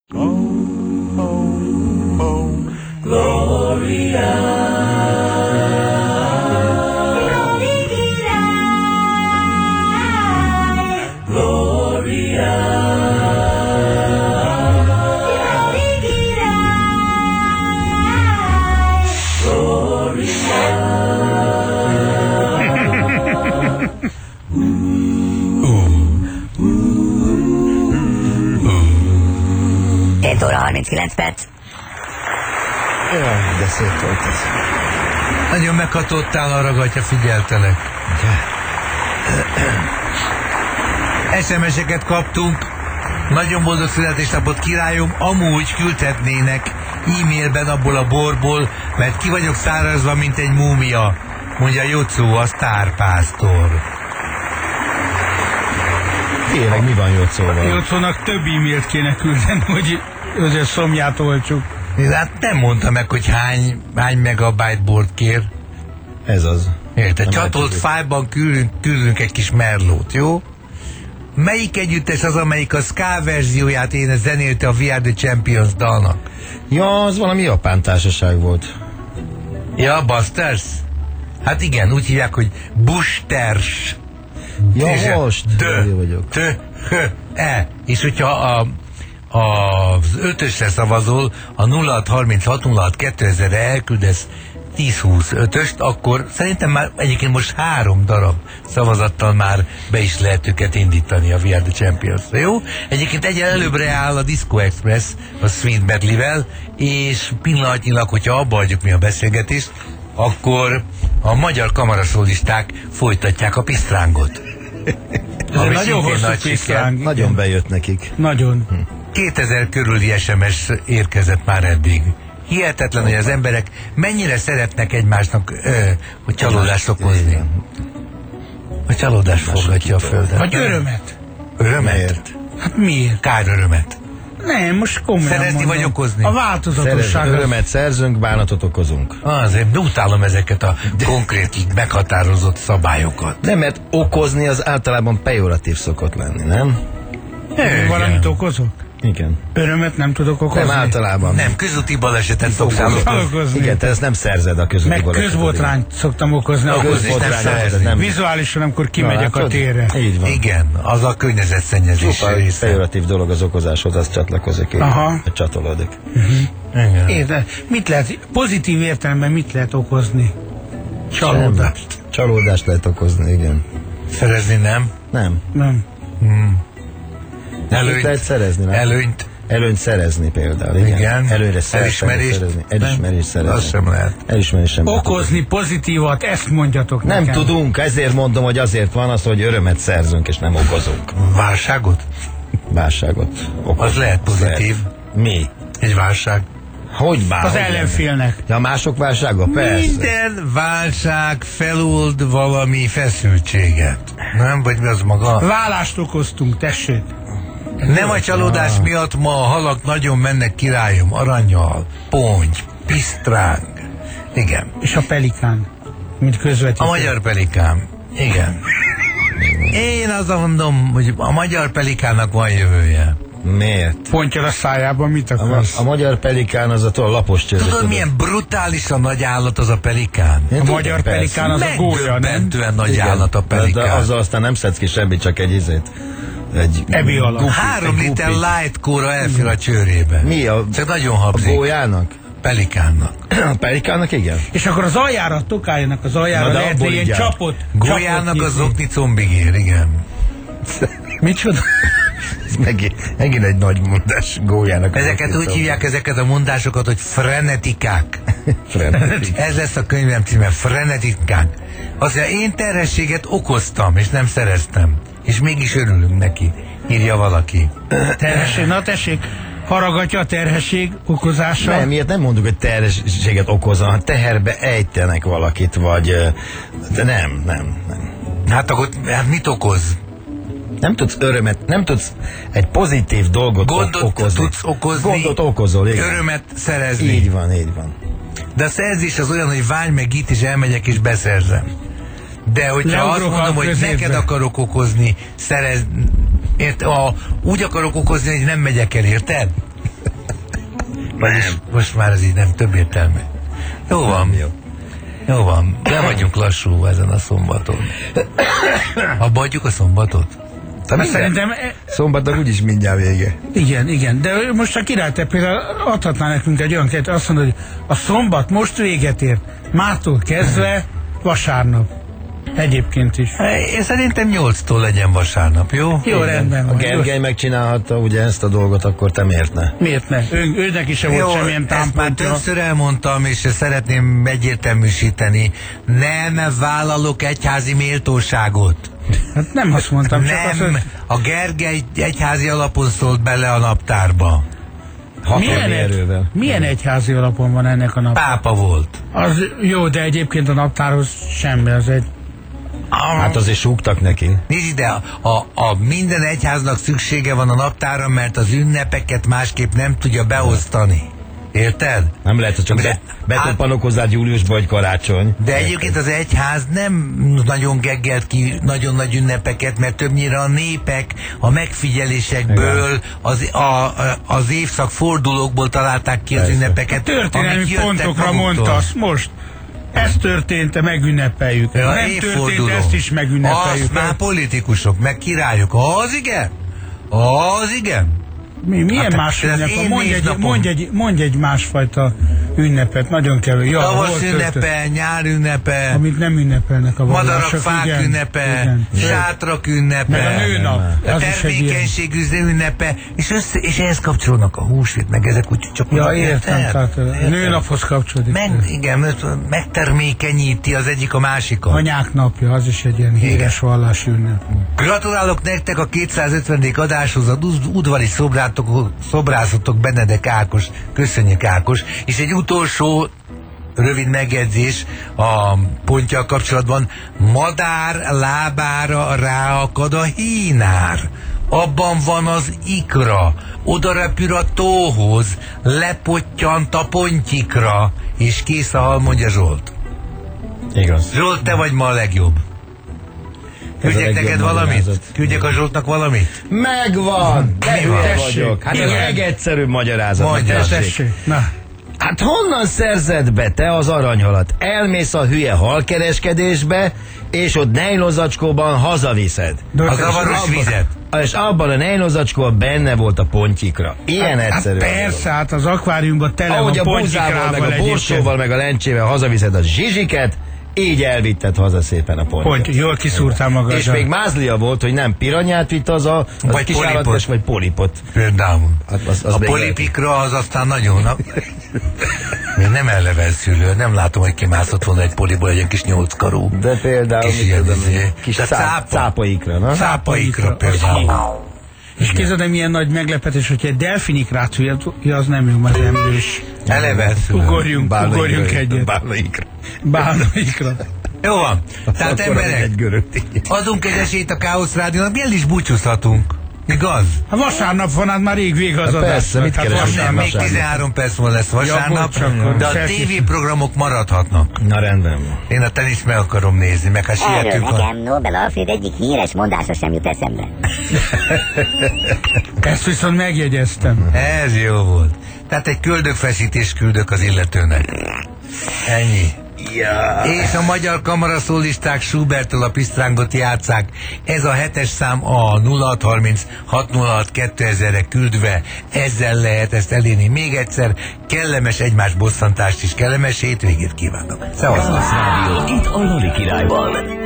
Óra 39 perc. Jaj, de szép volt ez. Nagyon meghatottál arra, hogyha figyeltelek. SMS-eket kaptunk. Nagyon boldog születésnapot, királyom. Amúgy küldhetnének e-mailben abból a borból, mert ki vagyok szárazva, mint egy múmia, mondja Jocó, a sztárpásztor. Tényleg mi van Jocóval? Jocónak több e-mailt kéne küldeni, hogy azért szomját olcsuk. Hát nem mondta meg, hogy hány megabyte bort kér. Ez az. Érted? Csatolt fájlban küldünk egy kis merlót, jó? Melyik együttes az, amelyik a ska verzióját zenélte a We Are The Champions dalnak? Ja, az valami japán társaság volt. Ja, Busters? Hát igen, úgy hívják, hogy Busters. Ja, most. És hogyha az 5-ösre szavazol, a 0636-06-2000-re elküldesz 10-20-5-öst, akkor szerintem már egyébként most 3 darab szavazattal már be is lehet őket indítani a We Are The Champions-ra, jó? Egyébként egyel előbbre áll a Disco Express a Sweet Medley-vel, és pillanatnyilag, hogyha abba hagyjuk mi a beszélgetést, akkor a magyar kamaraszólisták folytatják a pisztrángot. Ez nagyon hosszú pisztráng. Nagyon bejött nekik. Nagyon. 2000 körüli SMS érkezett már eddig. Hihetetlen, hogy az emberek mennyire szeretnek egymásnak hogy csalódást okozni. A csalódás forgatja a földet. Vagy örömet. Örömet? Hát miért? Kár örömet. Nem, most komolyan Szerezni mondom. vagy okozni? A változatosság. Örömet szerzünk, bánatot okozunk. Azért utálom ezeket a konkrét, így meghatározott szabályokat. Nem, mert okozni az általában pejoratív szokott lenni, nem? Valamit okozok? Igen. Örömet nem tudok okozni? Nem általában. Nem, közúti balesetet szoktam okozni. Igen, te ezt nem szerzed a közúti meg balesetet. közbotrányt szoktam okozni. nem. Vizuálisan, amikor kimegyek a térre. Így van. Igen, az a környezetszennyezés része. Pejoratív dolog az okozáshoz, az csatlakozik. Csatolódik. Érde, mit lehet, pozitív értelemben mit lehet okozni? Csalódást. Csalódást lehet okozni, igen. Szerezni nem? Nem. Előnyt lehet szerezni, nem? Előnyt szerezni például. Igen. Előre Elismerést szerezni. Elismerést szerezni. Az sem lehet. Elismerést sem okozni pozitívat, ezt mondjatok nem nekem. tudunk, ezért mondom, hogy azért van az, hogy örömet szerzünk, és nem okozunk. Válságot? Válságot okozunk. Az lehet pozitív. Mi? Egy válság. Hogy bár? Az ellenfélnek. Ja, mások válsága? Persze. Minden válság felold valami feszültséget. Nem? Vagy mi az maga? Vállást okoztunk, tessék. Nem a csalódás miatt ma a halak nagyon mennek, királyom. Aranyhal, ponty, pisztráng. Igen. És a pelikán, mint közvetítő. A magyar pelikán. Igen. Én azt mondom, hogy a magyar pelikának van jövője. Miért? Pontja a szájában, mit akarsz? A magyar pelikán az a lapos csőre. Tudod, milyen brutálisan nagy állat az a pelikán? A magyar pelikán az a gólya, nem? Megdöbbentően nagy állat a pelikán. De azzal aztán nem szedsz ki semmit, csak egy izét. Ebi alatt. 3 liter light kóra elfér a csőrébe. Mi a... Csak nagyon habzik. A gólyának? Pelikánnak. A pelikának, igen. És akkor az aljára, a tokájának az aljára lehet ilyen csapot. Gólyának az okni combigér, igen. Micsoda? Megint egy nagy mondás gólyának. Ezeket úgy hívják, ezeket a mondásokat, hogy frenetikák. Ez lesz a könyvem címe, frenetikák. Azt mondja, én terhességet okoztam, és nem szereztem. És mégis örülünk neki, írja valaki. Terhesség, na tessék, haragatja a terhesség okozása. Nem, miért nem mondjuk, hogy terhességet okozza, teherbe ejtenek valakit, vagy... De nem. Hát akkor mit okoz? Nem tudsz örömet, nem tudsz egy pozitív dolgot okozni. Tudsz okozni. Gondot okozol, igen. Örömet szerezni. Így van. De a szerzés az olyan, hogy várj meg itt, és elmegyek, és beszerzem. De hogyha azt mondom, hogy neked akarok okozni, úgy akarok okozni, hogy nem megyek el, érted? Vagyis most már ez így nem több értelme. Jó van. Jó van. Le vagyunk lassú ezen a szombaton. Abba adjuk a szombatot? Szerintem... Szombatnak úgyis mindjárt vége. Igen, de most a király te például adhatná nekünk egy olyan kérdést, azt mondod, hogy a szombat most véget ért, mától kezdve vasárnap. Egyébként is. Én szerintem 8-tól legyen vasárnap, jó? Jó, rendben A van. Gergely megcsinálhatta ugye ezt a dolgot, akkor te miért ne? Miért ne? Őnek is sem volt semmilyen ezt már támpontja. többször elmondtam, és szeretném egyértelműsíteni. Nem vállalok egyházi méltóságot. Hát nem azt mondtam, csak azt, Nem, hogy a Gergely egyházi alapon szólt bele a naptárba. Hatalmi erővel. milyen egyházi alapon van ennek a nap? Pápa volt. Az jó, de egyébként a naptárhoz semmi, az egy... Hát azért súgtak neki. Nézd ide, a minden egyháznak szüksége van a naptára, mert az ünnepeket másképp nem tudja beosztani. Érted? Nem lehet, hogy csak De- betoppanok hozzád júliusban, vagy karácsony. De egyébként az egyház nem nagyon geggelt ki nagyon nagy ünnepeket, mert többnyire a népek a megfigyelésekből, az évszak fordulókból találták ki az Persze. ünnepeket. Történelmi amik jöttek pontokra maguktól. mondtasz most. Ez történt, megünnepeljük. Ja, Nem történt, évforduló. ezt is megünnepeljük. Azt már politikusok, meg királyok. Az igen? Az igen? Milyen Hát, más ez ünnep? én névnapom. Mondj egy másfajta ünnepet, nagyon kevés. Ja, Tavasz hol ünnepe, nyár ünnepe, amit nem ünnepelnek a madarak, vallások. fák igen, ünnepe, igen. sátrak ünnepe, Meg a nőnap. a Az is egy ilyen. termékenység ünnepe, és ehhez kapcsolódnak a húsvét, meg ezek úgy csak... Ja, értem, tehát a nőnaphoz kapcsolódik. Igen, megtermékenyíti az egyik a másikat. Anyák napja, az is egy ilyen híres vallási ünnep. Gratulálok nektek a 250. adáshoz, az udvari szobrászotok Benedek Ákos, köszönjük Ákos, és egy utolsó rövid megjegyzés a pontjal kapcsolatban. Madár lábára ráakad a hínár. Abban van az ikra, oda repül a tóhoz, lepottyant a pontyikra, és kész a hal, mondja Zsolt. Igaz. Zsolt, te vagy ma a legjobb. Küldjek legjobb neked valamit? magyarázat. Küldjek a Zsoltnak valamit? Megvan! De Mi van? hülye Tessék. vagyok. Hát a Igen. legegyszerűbb magyarázat. Mondja. Tessék. Na, Hát honnan szerzed be te az aranyhalat? Elmész a hülye halkereskedésbe, és ott nejlozacskóban hazaviszed. A zavaros vizet. És abban a nejlozacskóban benne volt a pontyikra. Ilyen hát egyszerű. persze, hát az akváriumban tele Ahogy van a búzával, meg pontyikával a egyébként. borsóval, meg a lencsével hazaviszed a zsizsiket, így elvitted haza szépen a pontyot. Ponty, jól kiszúrtál magad. És még mázlia volt, hogy nem piranyát vitt az a Vagy kis polipot. állatkes, vagy polipot. Például. Hát az A még polipikra az aztán nagyon... Még nem ellevel szülő, nem látom, hogy kimászott volna egy poliból egy kis 8 karú. De például, Kis mit ilyen tudom, izé. kis De cápa. cápaikra, na? Cápaikra például. És képzeld, milyen nagy meglepetés, hogy egy delfinikrát hülye, az nem jó, mert emlős. Eleve szülő. Ugorjunk egyet. Bálnaikra. Bálnaikra. Jó van. Tehát Akkor emberek, egy görög. adunk egy esélyt a Káosz Rádiónak, milyen is búcsúzhatunk. Igaz? Hát vasárnap van, hát már rég vége az Hát adás. persze, mit Hát keresünk? Nem, vasárnap. még 13 perc múlva lesz vasárnap, Ja, bocs, akkor de a felkészül. tévéprogramok maradhatnak. Na rendben van. Én a teniszt meg akarom nézni, meg ha Erről sietünk. nekem Nobel Alfred egyik híres mondása sem jut eszembe. Ezt viszont megjegyeztem. Ez jó volt. Tehát egy köldökfeszítést küldök az illetőnek. Ennyi. Ja. És a magyar kamaraszólisták Schuberttől a pisztrángot játszák. Ez a 7-es szám a 0630 606 2000-re küldve. Ezzel lehet ezt elérni. Még egyszer kellemes egymás bosszantást és kellemes hétvégét kívánok. Szevasztok! Itt a Lali Királyban.